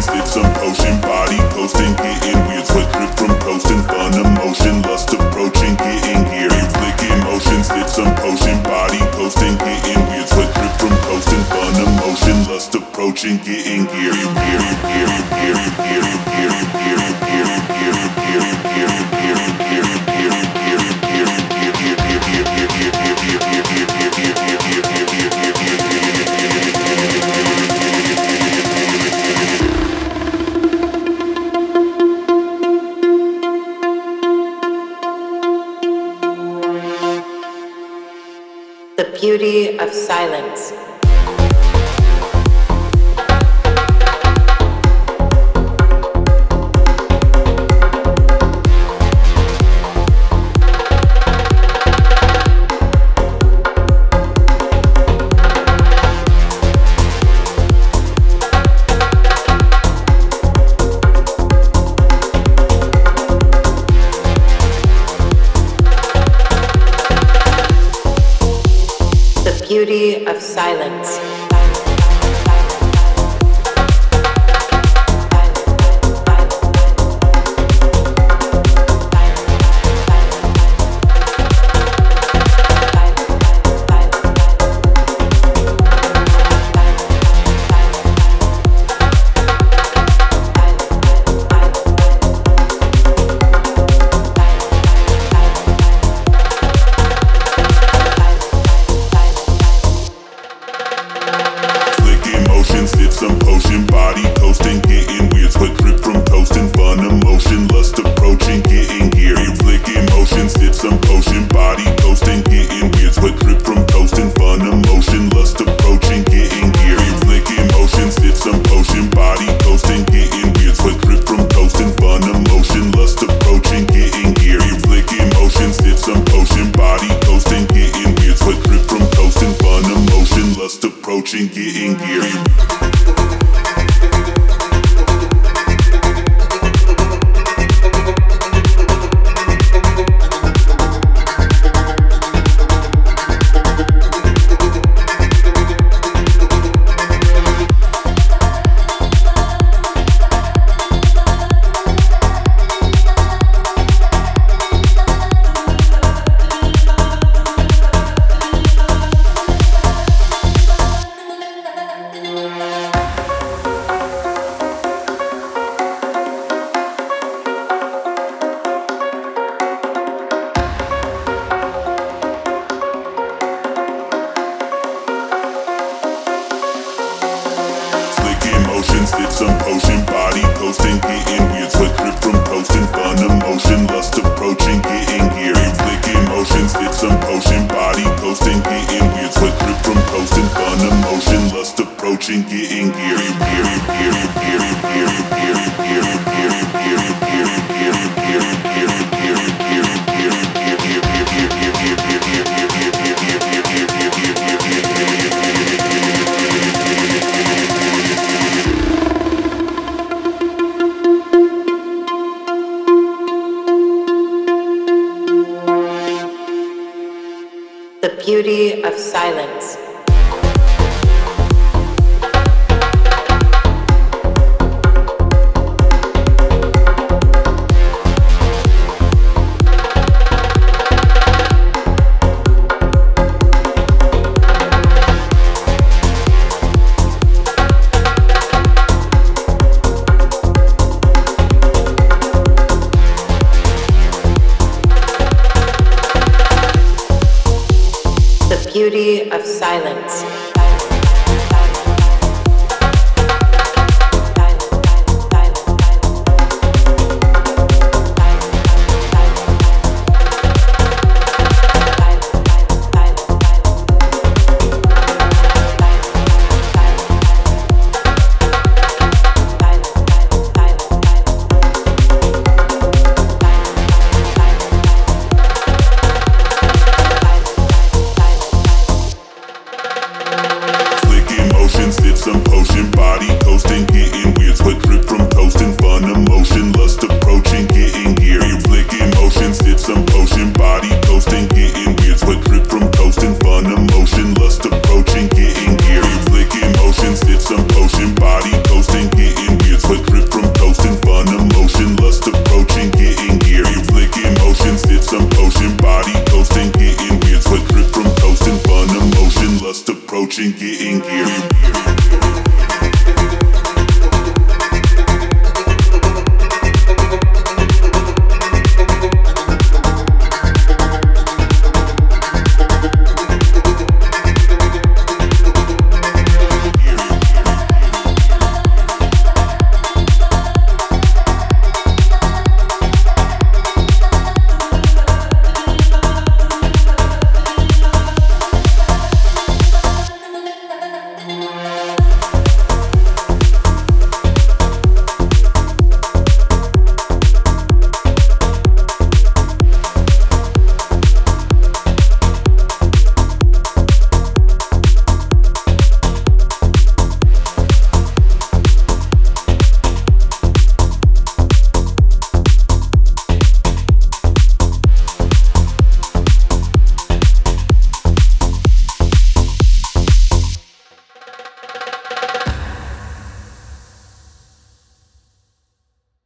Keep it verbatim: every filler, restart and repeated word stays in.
spit some potion, body coasting, getting weird, sweat drip from coasting, fun emotion, lust approaching, getting geary, flicking motion, spit some potion, body coasting, getting weird, sweat drip from coasting, fun emotion, lust approaching, getting geary, geary, geary, geary, geary, geary, geary, geary, geary, geary, geary, geary, geary, geary, geary, geary, The beauty of silence. Beauty of silence. Spit some potion, body coasting, getting weird, sweat drip from toasting, fun emotion, lust approaching, getting geary, flicking motion, spit some potion, body coasting, getting weird, sweat drip from toasting, fun emotion, lust approaching, getting geary, flicking motion, spit some potion, body coasting, getting weird, sweat drip from toasting, fun emotion, lust approaching, getting geary, flicking motion, spit some potion, body coasting, getting weird, sweat drip from toasting, fun emotion, lust approaching, getting geary. Spit some potion, body coasting, getting weird, sweat drip from toasting, fun emotion, lust approaching, getting geary, flicking motion, spit some potion, body coasting, getting weird, sweat drip from toasting, fun emotion, lust approaching, getting geary, geary, geary, geary, geary, geary, geary, geary, geary, geary, geary, geary, geary, geary, geary, geary, The beauty of silence. Beauty of silence. Spit some potion, body coasting, getting weird, sweat drip from toasting, fun emotion, lust approaching, getting geary, flicking motion, spit some potion, body coasting, getting weird, sweat drip from toasting, fun emotion, lust approaching, getting geary, flicking motion, spit some potion, body coasting.